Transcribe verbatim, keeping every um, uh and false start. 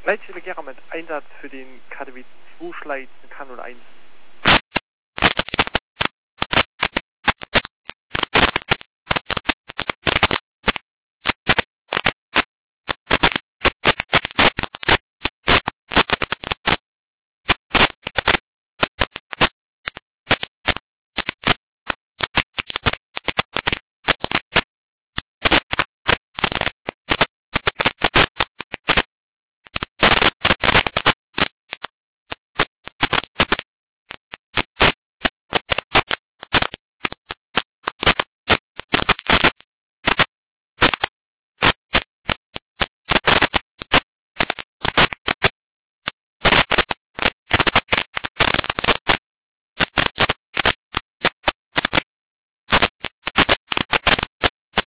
Leitstelle Gera mit Einsatz für den K D W zwei Schleiz Kanal eins